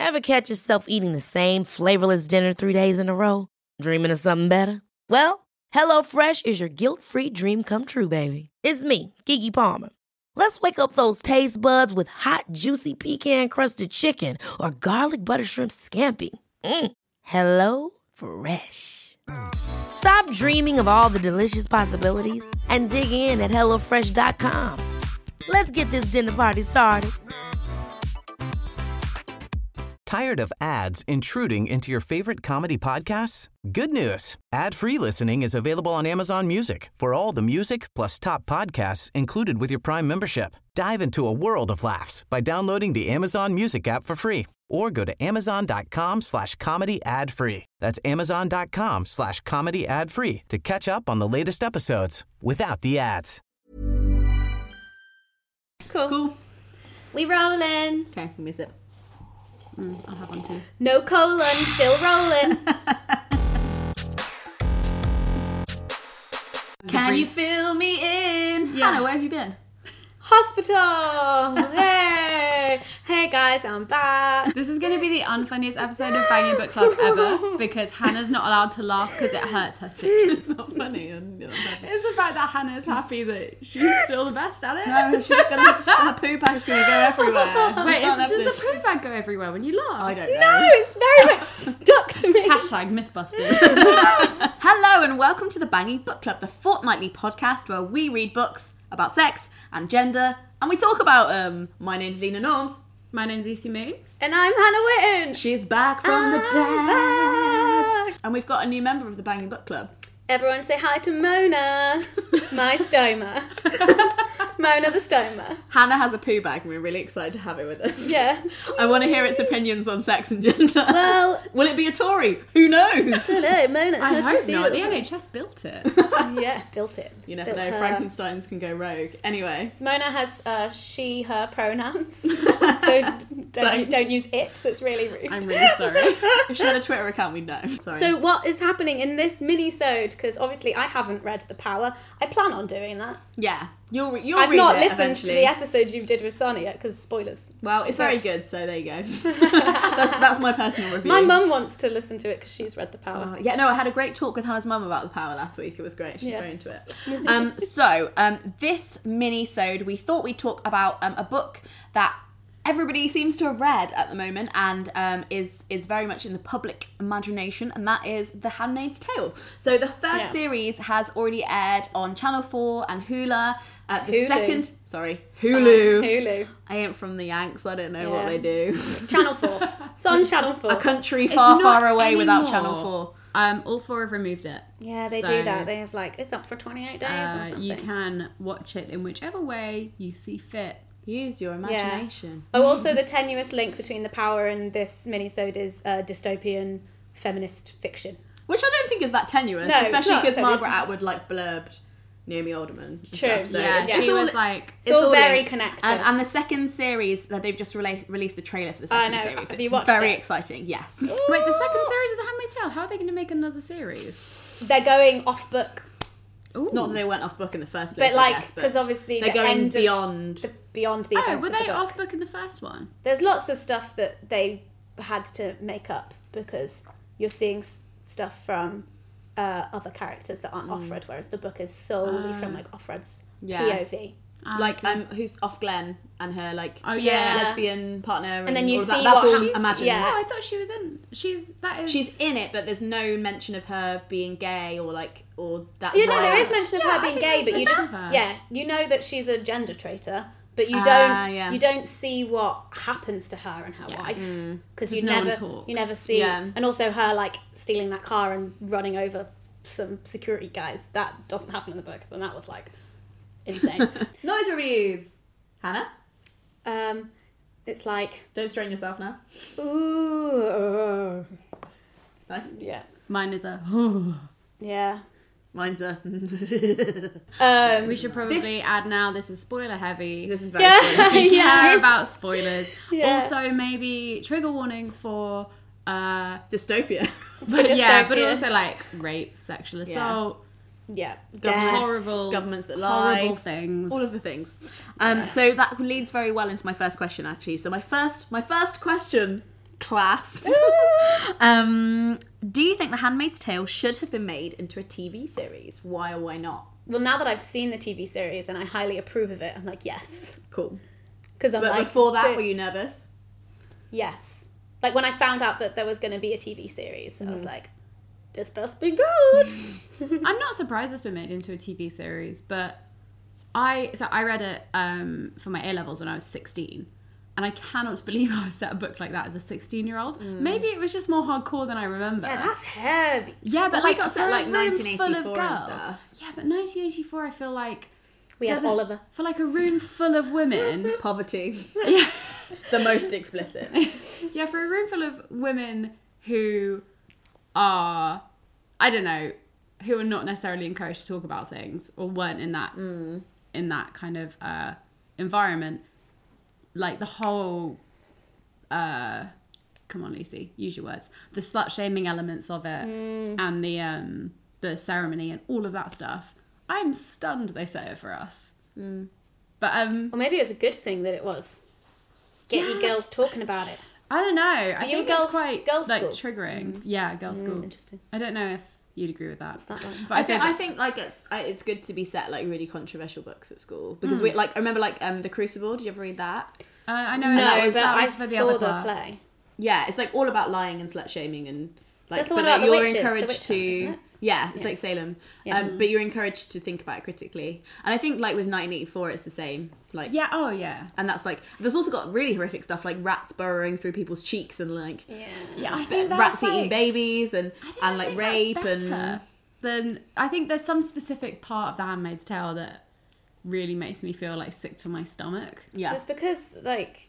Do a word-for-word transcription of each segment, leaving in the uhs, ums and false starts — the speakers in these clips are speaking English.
Ever catch yourself eating the same flavorless dinner three days in a row? Dreaming of something better? Well, HelloFresh is your guilt-free dream come true, baby. It's me, Keke Palmer. Let's wake up those taste buds with hot, juicy pecan-crusted chicken or garlic butter shrimp scampi. Mm. Hello Fresh. Stop dreaming of all the delicious possibilities and dig in at hello fresh dot com. Let's get this dinner party started. Tired of ads intruding into your favorite comedy podcasts? Good news. Ad-free listening is available on Amazon Music for all the music plus top podcasts included with your Prime membership. Dive into a world of laughs by downloading the Amazon Music app for free or go to amazon.com slash comedy ad free. That's amazon.com slash comedy ad free to catch up on the latest episodes without the ads. Cool. Cool. We rolling. Okay, give me a sip. Mm, I'll have one too. No colon, still rolling. Can you fill me in? Yeah. Hannah, where have you been? Hospital. Hey. Hey guys, I'm back. This is going to be the unfunniest episode of Banging Book Club ever because Hannah's not allowed to laugh because it hurts her stitch. It's not funny. And It's the fact that Hannah's happy that she's still the best at it. no, she's gonna, her poo bag's going to go everywhere. Wait, Can't have is, does this- the poo bag go everywhere when you laugh? I don't know. No, it's very much stuck to me. Hashtag Mythbusters. Hello and welcome to the Banging Book Club, the fortnightly podcast where we read books about sex and gender and we talk about them. My name's Lena Norms. My name's Issy Moon. And I'm Hannah Witten. She's back from the I'm dead. back. And we've got a new member of the Banging Book Club. Everyone say hi to Mona, my stoma. Mona the stoma. Hannah has a poo bag and we're really excited to have it with us. Yeah. I want to hear its opinions on sex and gender. Well, will it be a Tory? Who knows? I don't know, Mona. I how do you hope feel not. The about N H S built it. it? Yeah, built it. You never Built know, her. Frankensteins can go rogue. Anyway. Mona has uh, she, her pronouns, so don't, don't use it. That's really rude. I'm really sorry. If she had a Twitter account, we'd know. Sorry. So what is happening in this mini-sode? Because obviously I haven't read The Power. I plan on doing that. yeah, you'll, you'll I've read not it listened eventually. to the episode you did with Sana yet, because spoilers. Well, it's very good, so there you go. that's, that's my personal review. My mum wants to listen to it because she's read The Power. Uh, yeah, no, I had a great talk with Hannah's mum about The Power last week. It was great. She's Yeah. very into it. Um, so, um, this mini-sode, we thought we'd talk about um, a book that everybody seems to have read at the moment and um, is is very much in the public imagination, and that is The Handmaid's Tale. So the first Yeah. series has already aired on Channel four and Hulu. Uh, the Hulu. second, sorry, Hulu. Hulu. I ain't from the Yanks, I don't know Yeah. what they do. Channel four. It's on Channel four. A country far, not far away without anymore. Channel four. Um, all four have removed it. Yeah, they So, do that. They have like, it's up for twenty-eight days or Uh, something. you can watch it in whichever way you see fit. Use your imagination. Oh, also the tenuous link between The Power and this mini-sode is uh, dystopian feminist fiction. Which I don't think is that tenuous, No, it's especially not, because so Margaret it- Atwood like blurbed Naomi Alderman. And True, stuff, so Yeah, it's, yeah. it's she all, was like, It's all very linked. connected. And, and the second series that they've just rela- released the trailer for the second know. series. Have It's you watched very it? exciting. Yes. wait, the second series of The Handmaid's Tale, how are they going to make another series? They're going off book, Ooh. Not that they went off book in the first place, but like I guess, because obviously they're the going end beyond. of the, beyond the Oh, events were of the they book. off book in the first one? There's lots of stuff that they had to make up because you're seeing s- stuff from uh, other characters that aren't Offred, whereas the book is solely Uh, from like Offred's Yeah. P O V. Ah, I like see. um, who's off Glenn and her like Oh yeah. Yeah. lesbian partner, and, And then you all of that. see That's what all happens- imagined. yeah. Oh, I thought she was in. She's that is. She's in it, but there's no mention of her being gay or like or that. You know, there violent- is mention of Yeah, her I being think gay, there's but you mention just of her. yeah, you know that she's a gender traitor, but you Ah, don't yeah. you don't see what happens to her and her Yeah. wife because you Because no one never talks. you never see, Yeah. and also her like stealing that car and running over some security guys. That doesn't happen in the book, and that was like insane. Noise reviews. Hannah, um, it's like don't strain yourself now. ooh, Nice. yeah, Mine is a. yeah. Mine's a. Um, We should probably add now. This is spoiler heavy. This is very. Yeah. spoiler. If you care Yeah. This- about spoilers. Yeah. Also, maybe trigger warning for. Uh, Dystopia. but yeah, but dystopia. also like rape, sexual assault, yeah, Government- death. horrible, governments that lie. horrible things. All of the things. Um, Yeah. So that leads very well into my first question, actually. So my first, my first question Class. um, do you think The Handmaid's Tale should have been made into a T V series? Why or why not? Well, now that I've seen the T V series and I highly approve of it, I'm like, yes. Cool. Because I'm But like, before that, but- were you nervous? Yes. Like when I found out that there was going to be a T V series, I was Mm. like, this must be good. I'm not surprised it's been made into a T V series, but I so I read it um, for my A levels when I was sixteen, and I cannot believe I was set a book like that as a sixteen year old. Maybe it was just more hardcore than I remember. Yeah, that's heavy. Yeah, but Well, like we got set, for a like, room nineteen full of eighty-four and girls. stuff. Yeah, but nineteen eighty-four, I feel like We had doesn't- Oliver. for like a room full of women. Poverty. Yeah. The most explicit. Yeah, for a room full of women who are, I don't know, who are not necessarily encouraged to talk about things or weren't in that Mm. in that kind of uh, environment, like the whole, uh, come on, Lucy, use your words, the slut shaming elements of it Mm. and the um, the ceremony and all of that stuff. I'm stunned they set it for us. Mm. But um, Or maybe it was a good thing that it was. Get Yeah. you girls talking about it. I don't know. I you think a girls- it's quite girls' like school? triggering. Yeah, girls' school. Interesting. I don't know if you'd agree with that. That one. But I I think think I think like it's I- it's good to be set like really controversial books at school because we like I remember like um The Crucible. Did you ever read that? uh, I know No, that was, but that I was for the saw other the class. play. Yeah, it's like all about lying and slut shaming and like That's the but one that about the you're witches, the encouraged witch hunt, to isn't it? yeah, it's Yeah. like Salem. Yeah. Um, but you're encouraged to think about it critically. And I think like with nineteen eighty-four it's the same. Like Yeah. Oh yeah. and that's like there's also got really horrific stuff like rats burrowing through people's cheeks and like Yeah. Yeah. I b- think that's rats like, eating babies and I don't and like think that's rape better and Then I think there's some specific part of The Handmaid's Tale that really makes me feel like sick to my stomach. yeah. It's because, like,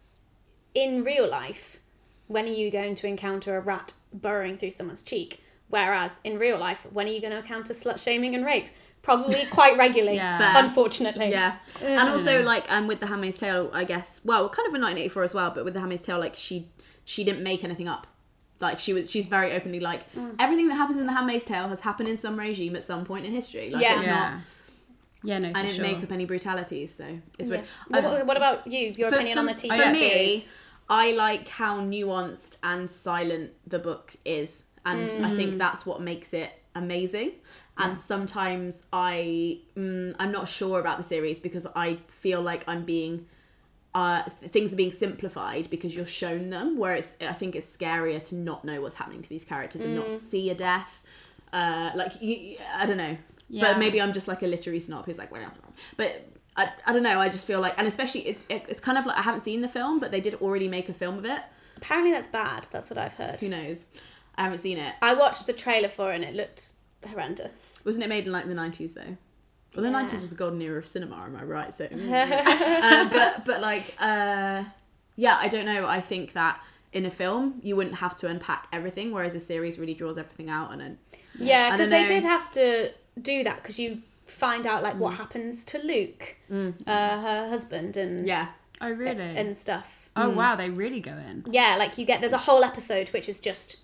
in real life, when are you going to encounter a rat burrowing through someone's cheek? Whereas in real life, when are you going to encounter slut shaming and rape? Probably quite regularly, Yeah. Fair. unfortunately. Yeah, and also like um with The Handmaid's Tale, I guess. Well, kind of in nineteen eighty-four as well, but with The Handmaid's Tale, like she she didn't make anything up. Like she was, she's very openly like everything that happens in The Handmaid's Tale has happened in some regime at some point in history. Like Yeah. it's Yeah. not. Yeah. No. For I didn't sure. make up any brutalities, so it's Yeah. weird. What, Um, what about you? Your for- opinion for- on the T V for me, series? I like how nuanced and silent the book is, and I think that's what makes it amazing. And sometimes I, mm, I'm not sure about the series because I feel like I'm being, uh, things are being simplified because you're shown them. Whereas I think it's scarier to not know what's happening to these characters and not see a death. Uh, like you, I don't know, Yeah. but maybe I'm just like a literary snob who's like, well, but. I, I don't know, I just feel like, and especially it, it, it's kind of like I haven't seen the film, but they did already make a film of it. Apparently that's bad. That's what I've heard. Who knows? I haven't seen it. I watched the trailer for it and it looked horrendous. Wasn't it made in like the nineties though? Well, the Yeah. nineties was the golden era of cinema, am I right? So, mm. uh, but but like, uh, yeah, I don't know. I think that in a film you wouldn't have to unpack everything, whereas a series really draws everything out. And then, Yeah, I because don't they know. did have to do that because you find out like what happens to Luke, uh, her husband, and yeah, Oh really? and stuff. oh wow, they really go in. Yeah, like you get there's a whole episode which is just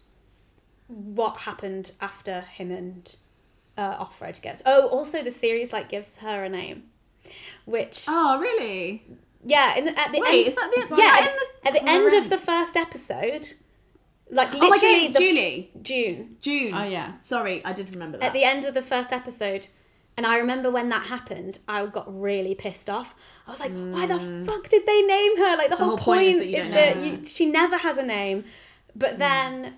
what happened after him and uh, Offred gets. Oh, also the series like gives her a name, which oh really? yeah, in the, at the Wait, end, is that the yeah, is that at, in the- at the end of Coherent. the first episode, like Oh my literally god, the Julie, June. June. Oh yeah. Sorry, I did remember that. At the end of the first episode, and I remember when that happened, I got really pissed off. I was like, why the fuck did they name her? Like, the, whole, whole point point is is that you that, don't know. you, she never has a name. But then,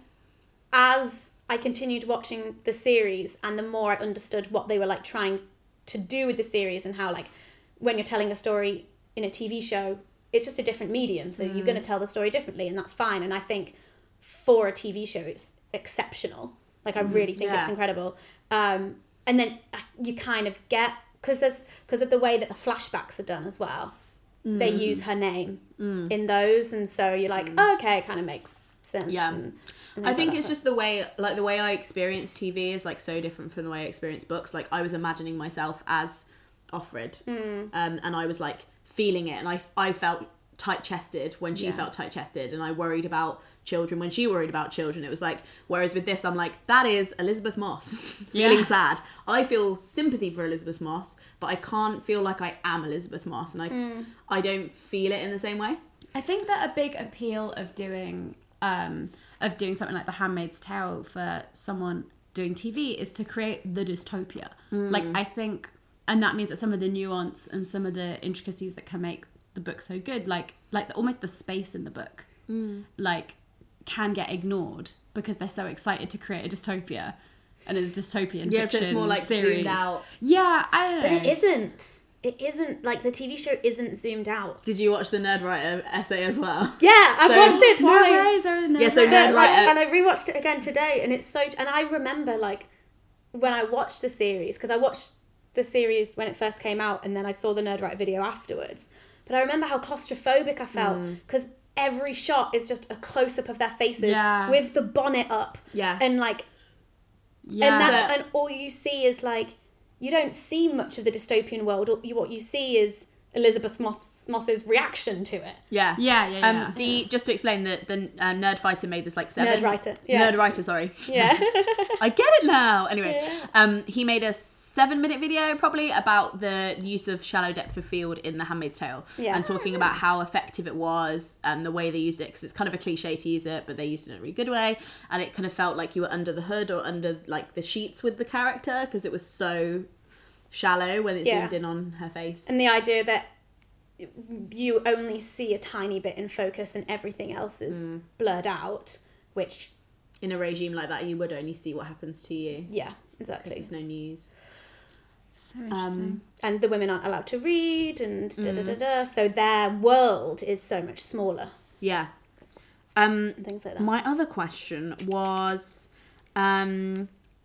as I continued watching the series, and the more I understood what they were, like, trying to do with the series, and how, like, when you're telling a story in a T V show, it's just a different medium, so you're going to tell the story differently, and that's fine. And I think for a T V show, it's exceptional. Like, I really think yeah. it's incredible. Um, and then you kind of get, because there's because of the way that the flashbacks are done as well, they use her name in those, and so you're like, oh, okay, it kind of makes sense. Yeah. and, and I things think like it's that. just the way, like the way I experience T V is like so different from the way I experience books. Like I was imagining myself as Offred, Hmm. um, and I was like feeling it, and I I felt tight chested when she Yeah. felt tight chested, and I worried about children when she worried about children. It was like, whereas with this, I'm like, that is Elizabeth Moss feeling Yeah. sad. I feel sympathy for Elizabeth Moss, but I can't feel like I am Elizabeth Moss, and I Hmm. I don't feel it in the same way. I think that a big appeal of doing um, of doing something like The Handmaid's Tale for someone doing T V is to create the dystopia. Mm. Like, I think, and that means that some of the nuance and some of the intricacies that can make the book so good, like like the, almost the space in the book, mm. like can get ignored because they're so excited to create a dystopia, and it's dystopian yeah, fiction so it's more like series. zoomed out. Yeah, I don't know. But it isn't. It isn't, like, the T V show isn't zoomed out. Did you watch the Nerdwriter essay as well? Yeah, I've So- watched it twice. No way, is there a Yeah, so Nerdwriter? But, like, Nerdwriter- and I rewatched it again today, and it's so. And I remember, like, when I watched the series, because I watched the series when it first came out, and then I saw the Nerdwriter video afterwards. But I remember how claustrophobic I felt, because mm. every shot is just a close up of their faces Yeah. with the bonnet up, Yeah. and like, Yeah. and that's and all you see is like, you don't see much of the dystopian world. All you, what you see is Elizabeth Moss, Moss's reaction to it. Yeah. Yeah, yeah, yeah. Um, the just to explain that the uh, Nerdfighter made this like seven Nerdwriter, yeah. Nerdwriter, sorry. Yeah. I get it now. Anyway, Yeah. um, he made a seven minute video probably about the use of shallow depth of field in The Handmaid's Tale, Yeah. and talking about how effective it was and the way they used it, because it's kind of a cliche to use it, but they used it in a really good way, and it kind of felt like you were under the hood or under like the sheets with the character because it was so shallow when it Yeah. zoomed in on her face. And the idea that you only see a tiny bit in focus and everything else is Mm. blurred out, which, In a regime like that, you would only see what happens to you. yeah, Because exactly. there's no news. So interesting. Um, And the women aren't allowed to read and da da da Mm. da. So their world is so much smaller yeah. Um, and things like that. my other question was, um,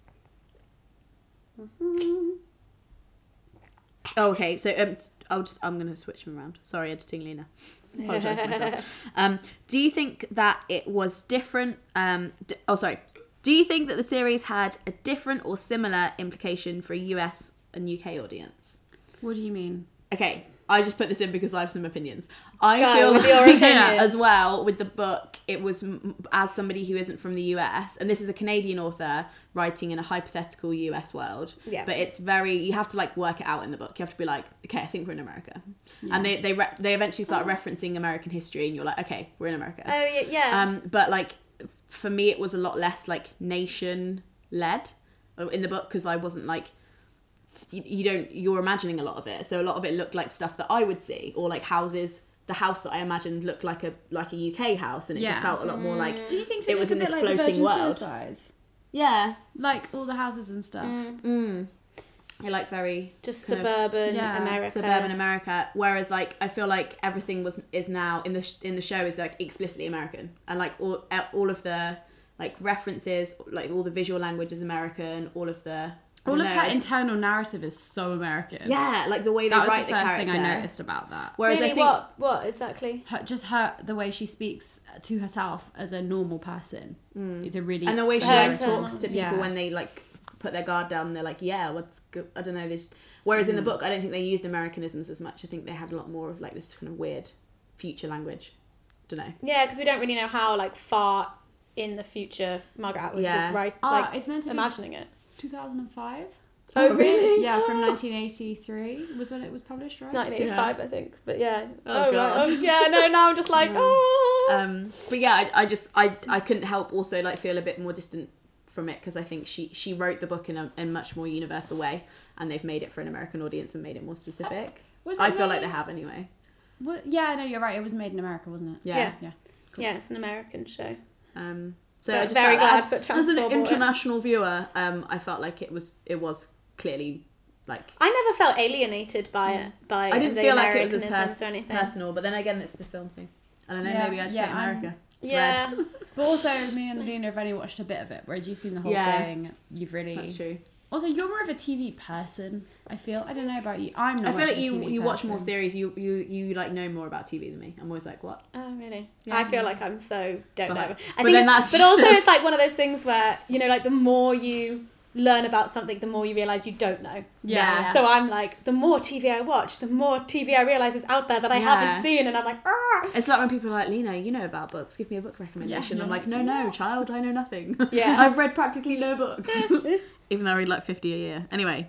oh, okay. So um, I'll just I'm gonna switch them around. Sorry, editing Lena. Apologise to myself. Um, do you think that it was different? Um, d- oh, sorry. Do you think that the series had a different or similar implication for a U S and U K audience? What do you mean? Okay, I just put this in because I have some opinions. I Go feel with like, your opinions. as well with the book, it was m- as somebody who isn't from the U S, and this is a Canadian author writing in a hypothetical U S world. Yeah. But it's very, you have to like work it out in the book. You have to be like, okay, I think we're in America, and they they re- they eventually start referencing American history, and you're like, okay, we're in America. Oh, yeah, yeah. Um, but like for me, it was a lot less like nation led in the book because I wasn't like. You, you don't you're imagining a lot of it, so a lot of it looked like stuff that I would see, or like houses. The house that I imagined looked like a like a U K house, and it Yeah. just felt a lot more like Do you think it was in a bit this like the floating Virgin world. Suicides? Yeah, Like all the houses and stuff. mm. I like very Just kind of suburban yeah, America. suburban America. Whereas like I feel like everything was is now in the sh- in the show is like explicitly American, and like all all of the like references, like all the visual language is American. All of the I All don't of know, her it's- internal narrative is so American. yeah, like the way they That was write the the, first character. thing I noticed about that. Whereas really, I think what? What exactly? Her, just her, the way she speaks to herself as a normal person is a really... and the way she Her like internal- talks to people Yeah. when they like put their guard down, they're like, yeah, what's good? I don't know. This. Whereas in the book, I don't think they used Americanisms as much. I think they had a lot more of like this kind of weird future language. Don't know. Yeah, because we don't really know how like far in the future Margaret Atwood Yeah. was right, Ah, like it's meant to be imagining it. two thousand five? Oh, really? Yeah, from nineteen eighty-three was when it was published, right? nineteen eighty-five, I think. But yeah. Oh, God. Right. Oh, yeah. No, now I'm just like, oh. Um, but yeah, I, I just I I couldn't help also like feel a bit more distant from it because I think she she wrote the book in a in much more universal way, and they've made it for an American audience and made it more specific. Was I it feel like they made- have anyway. What? Yeah, no, you're right. It was made in America, wasn't it? Yeah. Yeah. Yeah. Yeah, it's an American show. Um, so But I just very felt glad as, that as Chance an bought it. international viewer, um, I felt like it was it was clearly like I never felt alienated by it, by I didn't the feel like it was as Americanisms pers- or anything. personal. But then again, it's the film thing. I don't know. Yeah, Maybe I just yeah, hate I'm- America. Yeah. Red. But also, me and Lena have only watched a bit of it, whereas you've seen the whole Yeah. thing. You've really... That's true. Also, you're more of a T V person, I feel. I don't know about you. I'm not I feel much like of a you T V you watch more person. series. You you you like know more about T V than me. I'm always like, what? Oh really? Yeah. I feel like I'm so don't But- know. I but think then it's- that's but just also a- it's like one of those things where you know, like the more you learn about something, the more you realize you don't know. Yeah. Yeah. So I'm like, the more T V I watch, the more T V I realize is out there that I Yeah. haven't seen, and I'm like, ah. It's like when people are like, Lena, you know about books. Give me a book recommendation. Yeah. I'm like, no, no, child, I know nothing. Yeah. I've read practically no books. Even though I read like fifty a year. Anyway.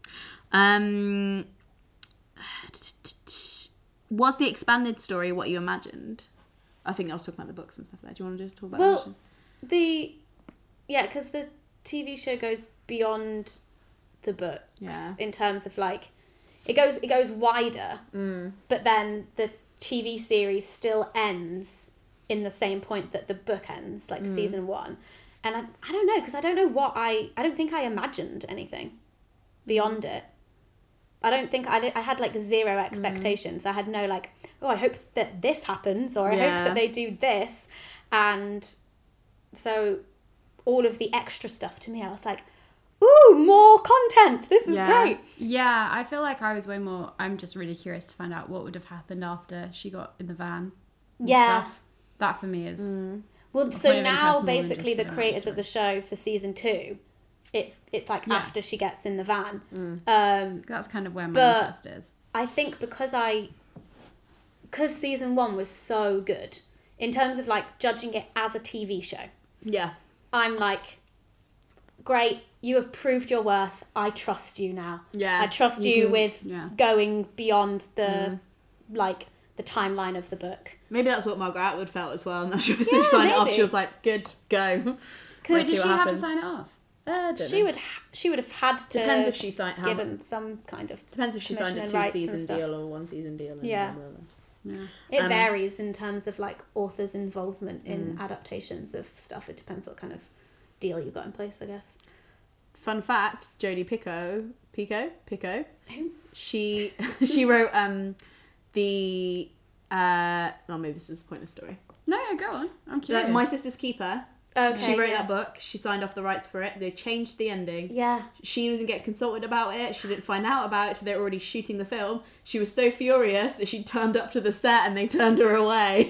Um, was the expanded story what you imagined? I think I was talking about the books and stuff like that. Do you want to talk about Well, animation? the yeah, because the T V show goes beyond the books Yeah. in terms of like it goes it goes wider, Mm. but then the T V series still ends in the same point that the book ends, like Mm. season one. And I, I don't know, because I don't know what I I don't think I imagined anything beyond it. I don't think I, I had like zero expectations. I had no like, oh, I hope that this happens, or I Yeah. hope that they do this. And so all of the extra stuff to me, I was like, ooh, more content. This is Yeah. great. Yeah, I feel like I was way more. I'm just really curious to find out what would have happened after she got in the van. And Yeah. stuff. That for me is. Well, A so point of now interest more than basically just the the creators of the show for season two, it's it's like Yeah. after she gets in the van. Um, That's kind of where my But- interest is. I think because I, because season one was so good in terms of like judging it as a T V show, Yeah. I'm like, great, you have proved your worth. I trust you now. Yeah. I trust You you, can- with yeah. going beyond the like the timeline of the book. Maybe that's what Margaret Atwood felt as well. And that she was Yeah, she signed it off. maybe. She was like, "Good, go." Because Wait, see did what she have to happens. sign it off? Uh, don't she know. would ha- she would have had to Depends if she signed. How given some kind of Depends if she signed a commission and rights two and season stuff. deal or one season deal. And Yeah. blah, blah, blah. Yeah. It Um, varies in terms of like authors' involvement in Mm. adaptations of stuff. It depends what kind of deal you've got in place, I guess. Fun fact: Jodie Pico, Pico, Pico. Who? She she wrote um the uh. Oh, maybe this is a pointless story. No, yeah, go on. I'm curious. Like, My Sister's Keeper. Okay, She wrote yeah. that book. She signed off the rights for it. They changed the ending. Yeah. She didn't get consulted about it. She didn't find out about it till they were already shooting the film. She was so furious that she turned up to the set and they turned her away.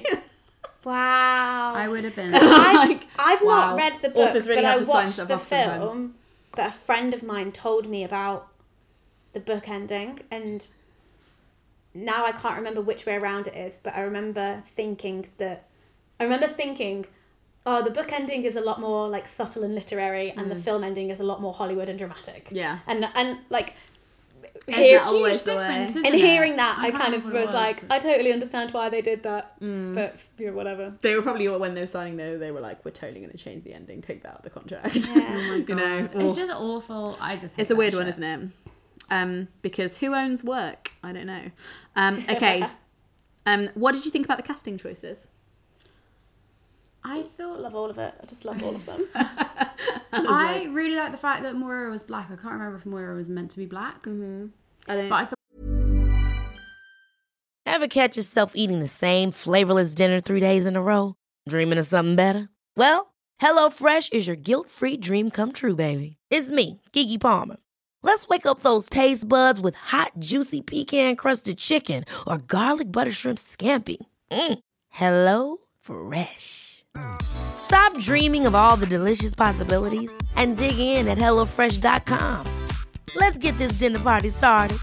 Wow. I would have been. I've, Like, I've wow. not read the book, Authors really but have I to sign watched stuff the off sometimes. film. But a friend of mine told me about the book ending, and now I can't remember which way around it is. But I remember thinking that I remember thinking, oh, the book ending is a lot more like subtle and literary, and the film ending is a lot more Hollywood and dramatic. Yeah. and and like. Is Hear, that always the way? difference, isn't and it? hearing that, I, can't kind of remember what was it like, but- I totally understand why they did that, but you know, whatever. They were probably, when they were signing though, they were like, we're totally going to change the ending, take that out of the contract. Yeah. you know? It's Or- just awful. I just. Hate It's a that weird one, shit. isn't it? Um, because who owns work? I don't know. Um, okay. um, what did you think about the casting choices? I I thought. love all of it. I just love all of them. I really like the fact that Moira was black. I can't remember if Moira was meant to be black, Mm-hmm. I don't. but I thought. Ever catch yourself eating the same flavorless dinner three days in a row? Dreaming of something better? Well, HelloFresh is your guilt-free dream come true, baby. It's me, Keke Palmer. Let's wake up those taste buds with hot, juicy pecan-crusted chicken or garlic butter shrimp scampi. Mm. Hello Fresh. Stop dreaming of all the delicious possibilities and dig in at hello fresh dot com. Let's get this dinner party started.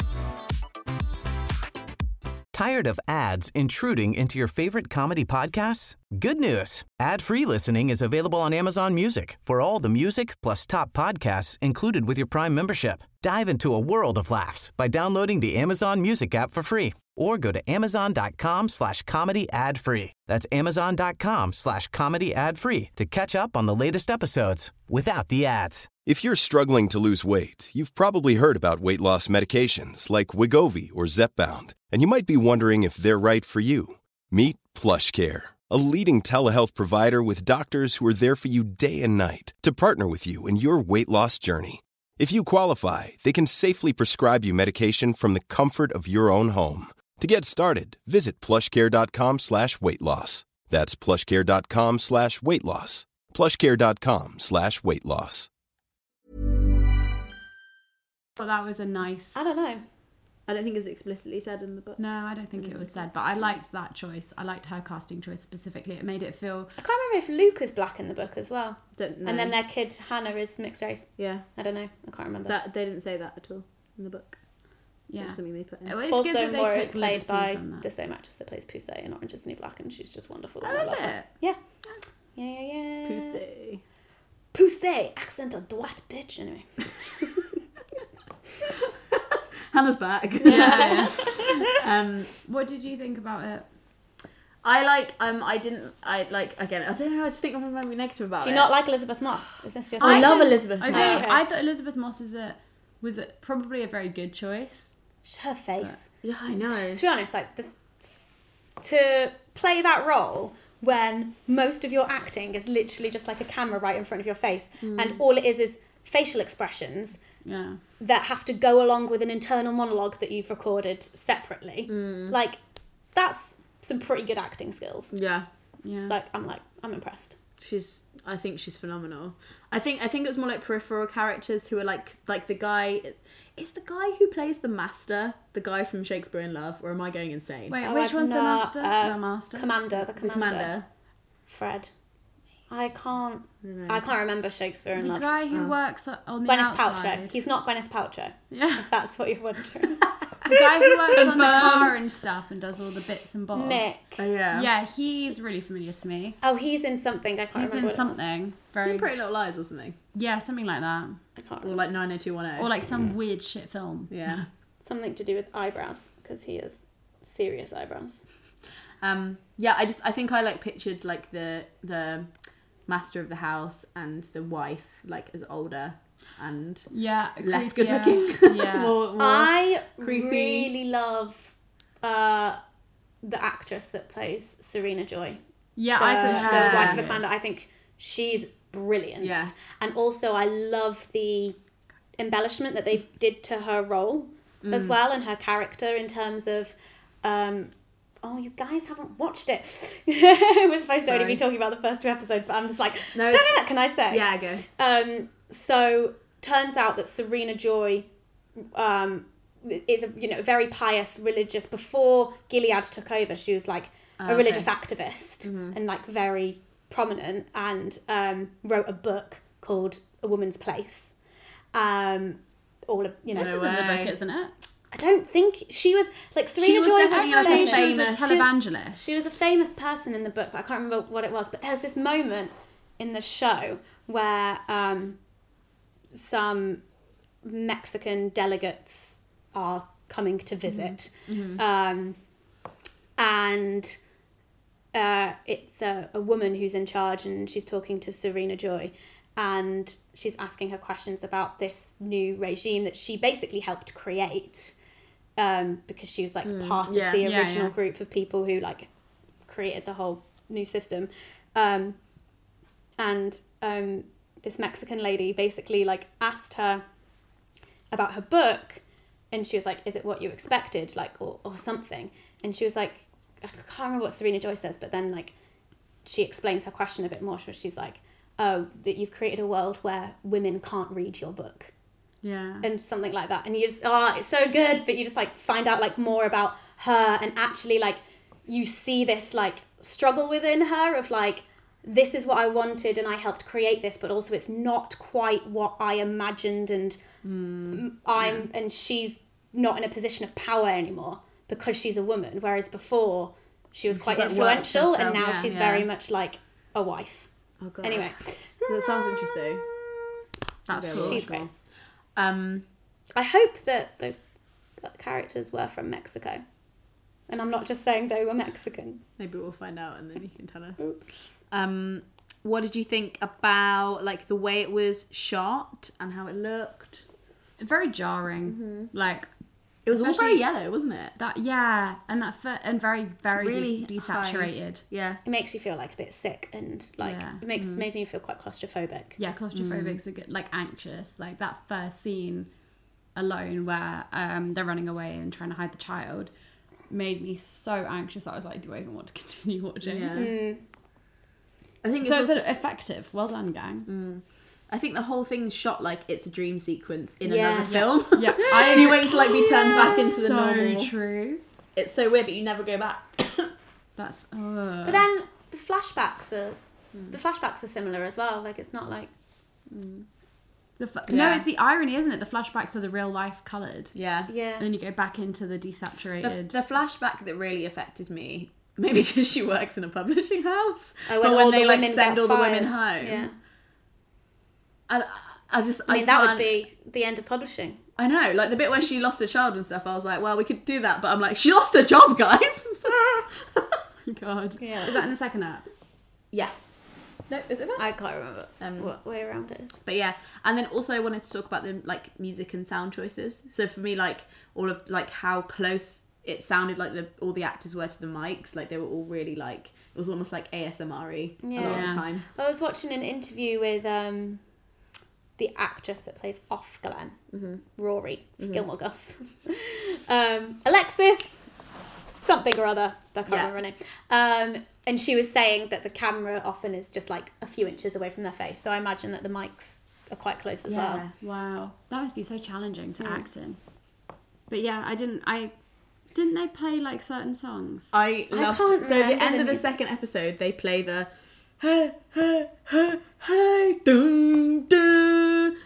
Tired of ads intruding into your favorite comedy podcasts? Good news. Ad-free listening is available on Amazon Music for all the music plus top podcasts included with your Prime membership. Dive into a world of laughs by downloading the Amazon Music app for free or go to amazon.com slash comedy ad free. That's amazon.com slash comedy ad free to catch up on the latest episodes without the ads. If you're struggling to lose weight, you've probably heard about weight loss medications like Wegovy or Zepbound, and you might be wondering if they're right for you. Meet PlushCare, a leading telehealth provider with doctors who are there for you day and night to partner with you in your weight loss journey. If you qualify, they can safely prescribe you medication from the comfort of your own home. To get started, visit plushcare.com slash weight loss. That's plushcare.com slash weight loss. plushcare.com slash weight loss. But that was a nice. I don't know. I don't think it was explicitly said in the book. No, I don't think it was said, but I liked that choice. I liked her casting choice specifically. It made it feel. I can't remember if Luke is black in the book as well. Don't know. And then their kid Hannah is mixed race. yeah, I don't know. I can't remember. that they didn't say that at all in the book. Yeah. It's something they put in. It was also, good that they Moira took is played by liberties on that. the same actress that plays Poussey in Orange is the New Black, and she's just wonderful. Oh, and I is love her. it? Yeah. Yeah, yeah, yeah. Pussy. Poussey. Accent of Dwight, bitch. Anyway. Hannah's back. Yeah. um, What did you think about it? I like. Um, I didn't. I like again. I don't know. I just think I'm gonna be negative about it. Do you not like Elizabeth Moss? Is this your I thing? love didn't- Elizabeth I, Moss. really, Okay. I thought Elizabeth Moss was a was a, probably a very good choice. Her face. Yeah, I know. To be honest, like the, to play that role when most of your acting is literally just like a camera right in front of your face, Mm. and all it is is facial expressions Yeah. that have to go along with an internal monologue that you've recorded separately. Mm. Like, that's some pretty good acting skills. Yeah. Yeah. Like, I'm like, I'm impressed. She's. I think she's phenomenal. I think. I think it was more like peripheral characters who are like like the guy. It's, it's the guy who plays the master, the guy from Shakespeare in Love, or am I going insane? Wait, Oh, which I've one's the not, master? uh, the master. Commander, the the commander. commander. Fred. I can't. I can't remember Shakespeare in The Love. guy who Oh. works on the Gwyneth outside. Paltrow. He's not Gwyneth Paltrow. Yeah. If that's what you're wondering. The guy who works on the Confirmed. car and stuff and does all the bits and bobs. Nick. Oh yeah. Yeah, he's really familiar to me. Oh, he's in something. I can't He's remember. in what it was. something very In Pretty Little Lies or something, yeah, something like that, I can't or remember. like nine oh two one oh. or like some weird shit film. Yeah. Something to do with eyebrows because he has serious eyebrows. Um. Yeah. I just. I think I like pictured like the the master of the house and the wife like as older and Yeah, less good creepier. looking. Yeah, more, more I creepy. really love uh, the actress that plays Serena Joy. yeah. The, I could. the Yeah. wife of the commander. I think she's brilliant. Yeah. And also, I love the embellishment that they did to her role Mm. as well, and her character in terms of. Um, oh, you guys haven't watched it. We're supposed to only Sorry. be talking about the first two episodes, but I'm just like, No, no, it's- no, no, can I say? Yeah. Go. Um, so turns out that Serena Joy um, is a you know very pious religious. Before Gilead took over, she was like a okay. religious activist and like very prominent, and um, wrote a book called A Woman's Place. Um, all of you know. This No is in the way. book, isn't it? I don't think she was like Serena She was Joy was definitely, I like, a famous. she was a famous- televangelist. She was a famous person in the book, but I can't remember what it was. But there's this moment in the show where um, some Mexican delegates are coming to visit, um, and uh, it's a, a woman who's in charge, and she's talking to Serena Joy, and she's asking her questions about this new regime that she basically helped create. Um, because she was like part yeah. of the Yeah, original yeah. group of people who like created the whole new system, um, and um, this Mexican lady basically like asked her about her book, and she was like, "Is it what you expected?" Like or or something, and she was like, I can't remember what Serena Joy says, but then like she explains her question a bit more. So she's like, "Oh, that you've created a world where women can't read your book." Yeah. And something like that, and you just oh it's so good, but you just like find out like more about her, and actually like you see this like struggle within her of like, this is what I wanted and I helped create this, but also it's not quite what I imagined, and mm, I'm yeah. and she's not in a position of power anymore because she's a woman, whereas before she was She's, quite like, influential, worked and now herself, she's yeah, very yeah. much like a wife. Oh god. Anyway, That sounds interesting. That's Yeah, cool. she's great. Um. I hope that those characters were from Mexico. And I'm not just saying they were Mexican. Maybe we'll find out and then you can tell us. Um, what did you think about like the way it was shot and how it looked? Very jarring. Like It was all Especially- very yellow, wasn't it? that. Yeah, and that fir- and very very Really de- high. desaturated. Yeah. It makes you feel like a bit sick, and like Yeah. it makes made me feel quite claustrophobic. Yeah, claustrophobic, so good, like anxious. Like that first scene alone where um, they're running away and trying to hide the child made me so anxious that I was like, do I even want to continue watching? Yeah. Mm. I think So it's it's also, effective. Well done, gang. I think the whole thing's shot like it's a dream sequence in Yeah. another film. Yeah, I and you wait to like be turned back into the so normal. true. It's so weird, but you never go back. That's. Uh, But then the flashbacks are the flashbacks are similar as well. Like it's not like the f- Yeah. No, it's the irony, isn't it? The flashbacks are the real life coloured. Yeah. yeah. And then you go back into the The, desaturated. the flashback that really affected me, maybe because she works in a publishing house, Oh, but all when the they like women send get all the women fired. home, Yeah. I, I just I mean I that would can't- be the end of publishing. I know, like the bit where she lost her child and stuff. I was like, well, we could do that, but I'm like, she lost her job, guys. God. Yeah. Is that in the second act? Yeah. No, is it first? I can't remember Um, what way around it is. But yeah, and then also I wanted to talk about the like music and sound choices. So for me, like all of like how close it sounded like the all the actors were to the mics. Like they were all really like it was almost like A S M R-y a lot of Yeah. the time. I was watching an interview with um, the actress that plays off Glenn, Mm-hmm. Rory, Gilmore Girls. um, Alexis, something or other. I can't Yeah. remember her name. Um, and she was saying that the camera often is just like a few inches away from their face. So I imagine that the mics are quite close as well. Wow. That must be so challenging to Mm. act in. But yeah, I didn't, I, didn't they play like certain songs? I I loved. can't So at the remember end the of the mu- second episode, they play the hey hey hey hey dun dun.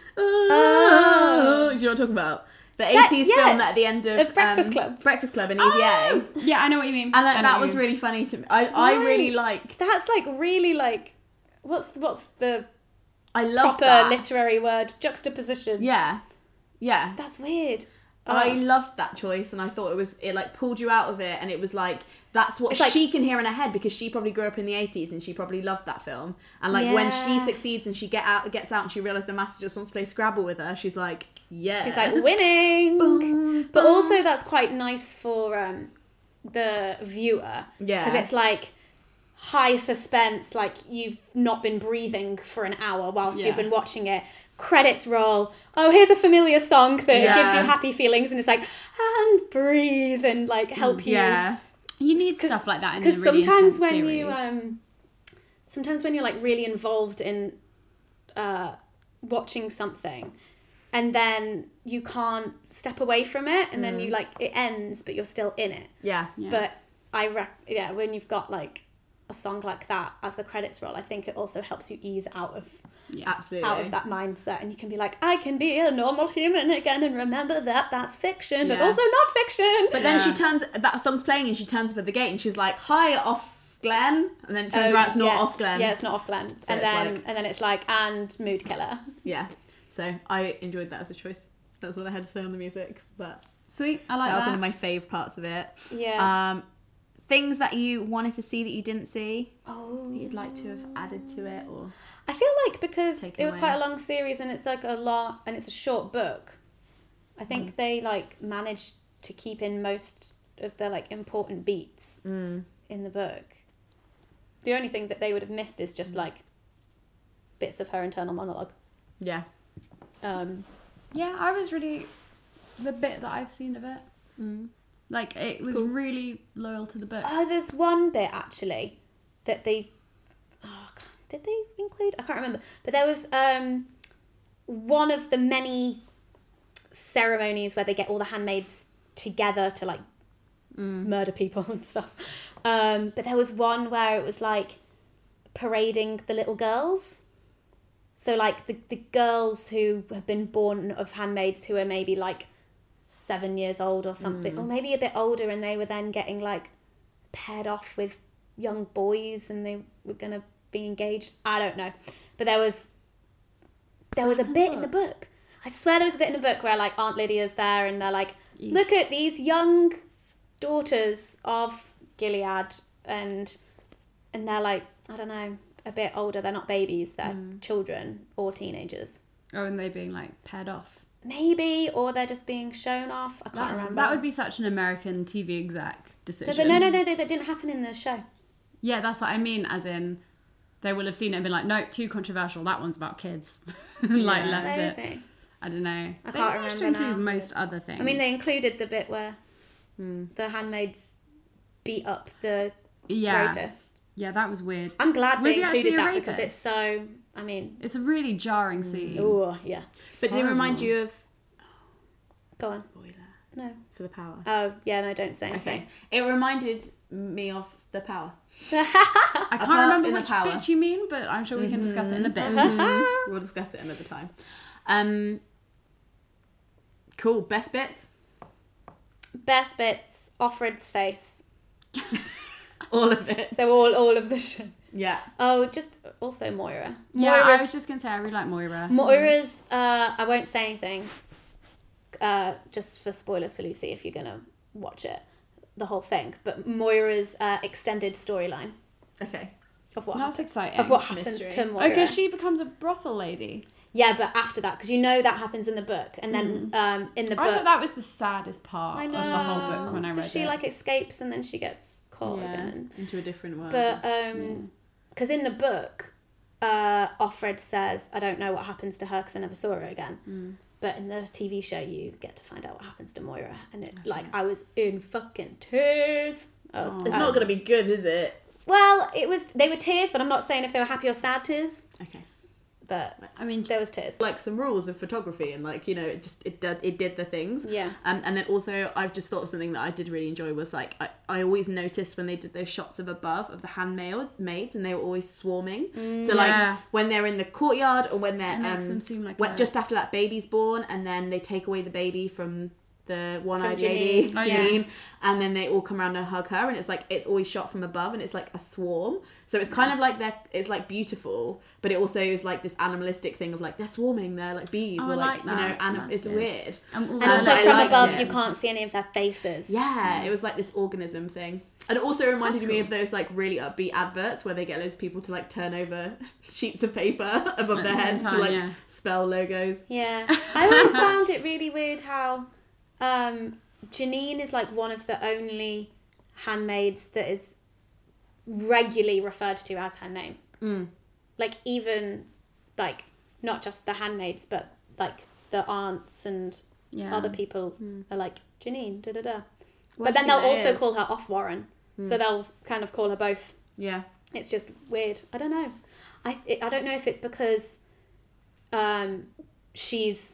Oh. Do you know what I'm talking about? The eighties yeah. film that at the end of, Of Breakfast um, Club. Breakfast Club in Easy A. Yeah, I know what you mean. And I that, know that what was you mean. really funny to me. I, I really Right. liked. That's like really like, what's what's the I love proper that. literary word? Juxtaposition. Yeah, yeah. That's weird. I Oh. loved that choice, and I thought it was it like pulled you out of it, and it was like that's what It's like- she can hear in her head because she probably grew up in the eighties and she probably loved that film. And like when she Yeah. succeeds and she get out gets out and she realizes the master just wants to play Scrabble with her, she's like, yeah, She's like winning. Boom, But boom. also that's quite nice for um, the viewer. Yeah. Because it's like high suspense, like you've not been breathing for an hour whilst Yeah. you've been watching it. Credits roll. Oh, here's a familiar song that Yeah. gives you happy feelings, and it's like, and breathe and like help you. yeah, You need 'Cause- stuff like that in a Because really sometimes intense when series. you um, sometimes when you're like really involved in uh, watching something, and then you can't step away from it, and then you like it ends, but you're still in it. yeah, Yeah. But I rec- yeah, when you've got like a song like that as the credits roll, I think it also helps you ease out of absolutely. out of that mindset, and you can be like, I can be a normal human again, and remember that that's fiction, but Yeah. also not fiction. But then she Yeah. turns that song's playing and she turns up at the gate and she's like, "Hi, off Glenn," and then it turns Oh, around it's not yeah. off Glenn. Yeah, it's not off Glenn. So and it's then like- and then it's like and mood killer. Yeah. So I enjoyed that as a choice. That's what I had to say on the music, but Sweet, I like that that. was one of my fave parts of it. Yeah. Um, things that you wanted to see that you didn't see, oh. that you'd like to have added to it, or I feel like because Taken it was away. quite a long series and it's like a long and it's a short book, I think Mm. they like managed to keep in most of the like important beats mm. in the book. The only thing that they would have missed is just like bits of her internal monologue. yeah, Um, Yeah, I was really the bit that I've seen of it. mm. Like it was Cool. really loyal to the book. oh, there's one bit actually that they oh, God, did they include? I can't remember. But there was um, one of the many ceremonies where they get all the handmaids together to like murder people and stuff. Um, but there was one where it was like parading the little girls. So like the, the girls who have been born of handmaids who are maybe like seven years old or something, or maybe a bit older, and they were then getting like paired off with young boys and they were going to be engaged. I don't know. But there was there was a bit in the book. I swear there was a bit in the book where like Aunt Lydia's there and they're like, look at these young daughters of Gilead, and and they're like, I don't know, a bit older. They're not babies, they're children or teenagers. Oh, and they being like paired off. Maybe, or they're just being shown off. I can't That's, remember. that would be such an American T V exec No, decision. but no, no, no, that that didn't happen in the show. Yeah, that's what I mean. As in, they will have seen it and been like, "No, too controversial. That one's about kids." like Yeah. left it. Maybe. I don't know. I They can't managed to remember include now. most other things. I mean, they included the bit where Hmm. the handmaids beat up the yeah, rapist. yeah, that was weird. I'm glad Was they he actually included a that because rapist? it's so. I mean, It's a really jarring scene. oh yeah. But did it remind horrible. you of Go on. spoiler No. for the power? Oh yeah, no, don't say anything. Okay, it reminded me of the power. I part can't remember in the which power. bit you mean, but I'm sure we can discuss it in a bit. Mm-hmm. We'll discuss it another time. Um, cool. Best bits. Best bits, Offred's face. All of it. So all all of the show. Yeah. Oh, just also Moira. Yeah, I Moira's was just gonna say I really like Moira. Moira's. Uh, I won't say anything. Uh, just for spoilers for Lucy, if you're gonna watch it. the whole thing, but Moira's uh, extended storyline Okay. of what That's happens, exciting. of what happens Mystery. to Moira. Okay, she becomes a brothel lady. Yeah, but after that, because you know that happens in the book, and then um, in the book, I thought that was the saddest part I know, of the whole book when I 'cause read she it. like escapes and then she gets caught Yeah. again. Into a different world. But um, because in the book, uh, Offred says, "I don't know what happens to her because I never saw her again." Mm. But in the T V show, you get to find out what happens to Moira, and it like I was in fucking tears. I was, it's um, not going to be good, is it? Well, it was. They were tears, but I'm not saying if they were happy or sad tears. Okay. But I mean, there was tears. Like some rules of photography, and like, you know, it just it did it did the things. Yeah. Um, and then also I've just thought of something that I did really enjoy was like I, I always noticed when they did those shots of above of the handmaid maids, and they were always swarming. So like Yeah. when they're in the courtyard, or when they're It makes um them seem like when, a- just after that baby's born, and then they take away the baby from the one-eyed From lady, Janine. Oh, yeah. Janine, and then they all come around and hug her, and it's like it's always shot from above, and it's like a swarm. So it's kind of like they're it's like beautiful, but it also is like this animalistic thing of like they're swarming, they're like bees, Oh, or I like, like you know, that. and That's it's good. weird. And all And the- also I from liked above, it. you can't see any of their faces. Yeah, it was like this organism thing. And it also reminded That's me cool. of those like really upbeat adverts where they get loads of people to like turn over sheets of paper above At their the same heads time, to like yeah. spell logos. Yeah. I always found it really weird how um, Janine is like one of the only handmaids that is regularly referred to as her name. Mm. Like even like not just the handmaids, but like the aunts and yeah. other people are like Janine, da da da. Well, But then actually, they'll there also is. call her Off Warren, so they'll kind of call her both. Yeah. It's just weird. I don't know. I it, I don't know if it's because um she's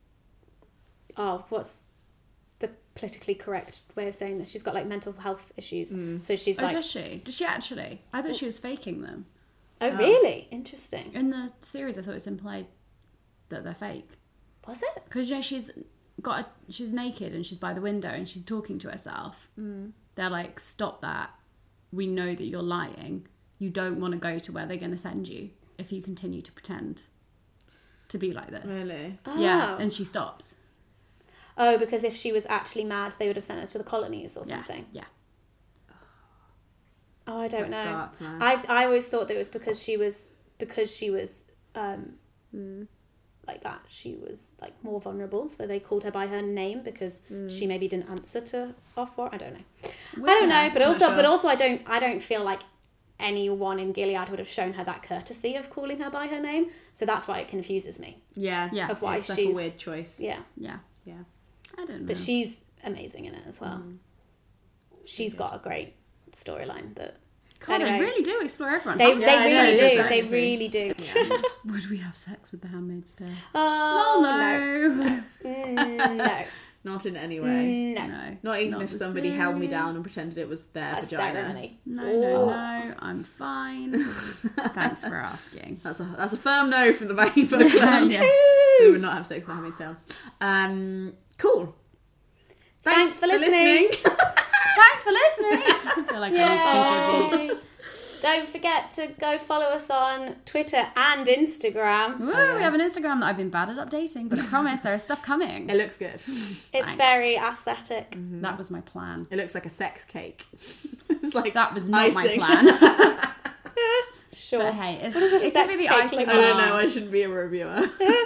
oh what's the politically correct way of saying this? She's got like mental health issues, so she's Oh, like, does she? Does she actually? I thought she was faking them. oh really interesting. In the series, I thought it's implied that they're fake. Was it? Because, you know, she's got a, she's naked and she's by the window and she's talking to herself. Mm. They're like, stop that. We know that you're lying. You don't want to go to where they're going to send you if you continue to pretend to be like this. Really? Yeah, Oh. and she stops. Oh, because if she was actually mad, they would have sent her to the colonies or Yeah, something. yeah. Oh, I don't That's know. dark, man. I I always thought that it was because she was because she was um like that. She was like more vulnerable, so they called her by her name because she maybe didn't answer to off war. I don't know. I don't know, but Not also sure. but also I don't I don't feel like anyone in Gilead would have shown her that courtesy of calling her by her name. So that's why it confuses me. Yeah. Yeah. Of why It's like she's a weird choice. yeah, Yeah. Yeah. I don't know. but she's amazing in it as well. She's got a great storyline that. God, anyway. they really do explore everyone. They, How- they Yeah, I know, really it do. does They fascinate me. really do. Would we have sex with the Handmaid's Tale? Oh, no. Mm, no. Not in any way. No. No. Not even Not if the somebody held me series. down and pretended it was their A vagina. ceremony. No, no, no. I'm fine. Thanks for asking. That's a that's a firm no from the Banging Book Club. Yeah. We would not have sex with the Handmaid's Tale. Um, cool. Thanks for listening. Thanks for listening. I feel like I need to contribute. Yay. Don't forget to go follow us on Twitter and Instagram. Woo, we have an Instagram that I've been bad at updating, but I promise there is stuff coming. It looks good. It's Thanks. very aesthetic. That was my plan. It looks like a sex cake. It's like That was not my icing. plan. Sure. But hey, it's, What does a it could sex be the cake icing look I on don't our- know. I shouldn't be a reviewer.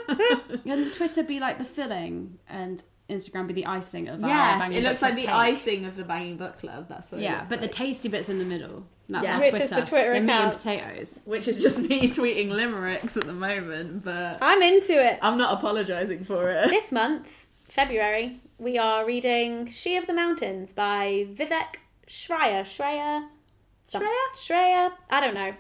And Twitter be like the filling, and Instagram be the icing of our Yes, Banging it Book looks like Club the cake. icing of the Banging Book Club. That's what. it Yeah, looks but like. the tasty bits in the middle. That's Yeah. our Which Twitter. is the Twitter the meat and account. potatoes. which is just me tweeting limericks at the moment, but I'm into it. I'm not apologising for it. This month, February, we are reading She of the Mountains by Vivek Shraya. Shreya? Some- Shreya? Shreya? I don't know.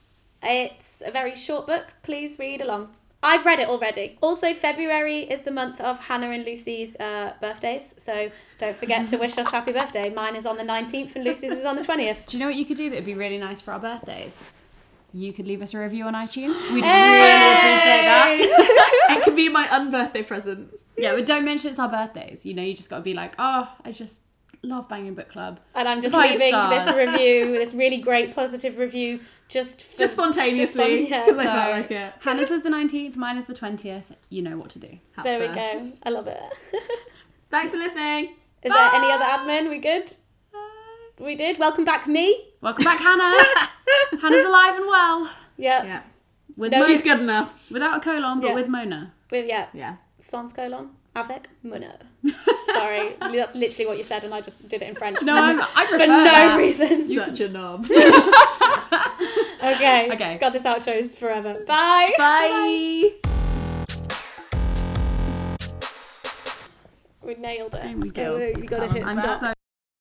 It's a very short book. Please read along. I've read it already. Also, February is the month of Hannah and Lucy's uh, birthdays, so don't forget to wish us happy birthday. Mine is on the nineteenth and Lucy's is on the twentieth. Do you know what you could do that would be really nice for our birthdays? You could leave us a review on iTunes. We'd Hey! really appreciate that. It could be my unbirthday present. Yeah, but don't mention it's our birthdays. You know, you just got to be like, oh, I just love Banging Book Club. And I'm just Five leaving stars. this review, this really great positive review, just for, Just spontaneously, just spon- yeah, because I so- felt like it. Hannah's is the nineteenth, mine is the twentieth. You know what to do. There we Habsburg. go. I love it. Thanks for listening. Is there any other admin? We good? We did. Welcome back, me. Welcome back, Hannah. Hannah's alive and well. Yeah. Yeah. With No, Mo- She's good enough. without a colon, but Yeah. with Mona. With, yeah. Yeah. Sans colon. Avec Mona. Sorry. That's literally what you said, and I just did it in French. No, I'm, I For prefer no that. reason. Such a knob. Okay. Okay. God, this outro's forever. Bye. Bye. We nailed it. Thank you, So, girls. you gotta hit I'm stop. so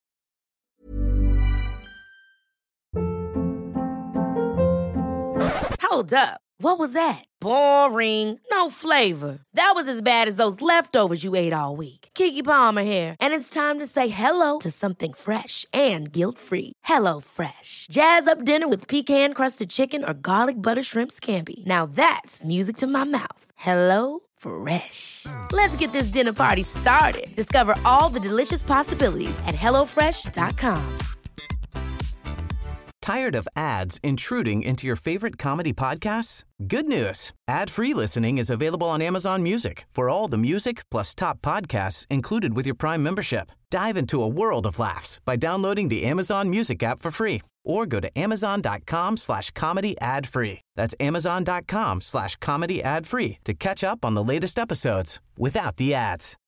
Hold up. What was that? Boring. No flavor. That was as bad as those leftovers you ate all week. Keke Palmer here, and it's time to say hello to something fresh and guilt-free. Hello Fresh. Jazz up dinner with pecan-crusted chicken or garlic butter shrimp scampi. Now that's music to my mouth. Hello Fresh. Let's get this dinner party started. Discover all the delicious possibilities at hello fresh dot com. Tired of ads intruding into your favorite comedy podcasts? Good news. Ad-free listening is available on Amazon Music for all the music plus top podcasts included with your Prime membership. Dive into a world of laughs by downloading the Amazon Music app for free or go to amazon.com slash comedy ad free. That's amazon.com slash comedy ad free to catch up on the latest episodes without the ads.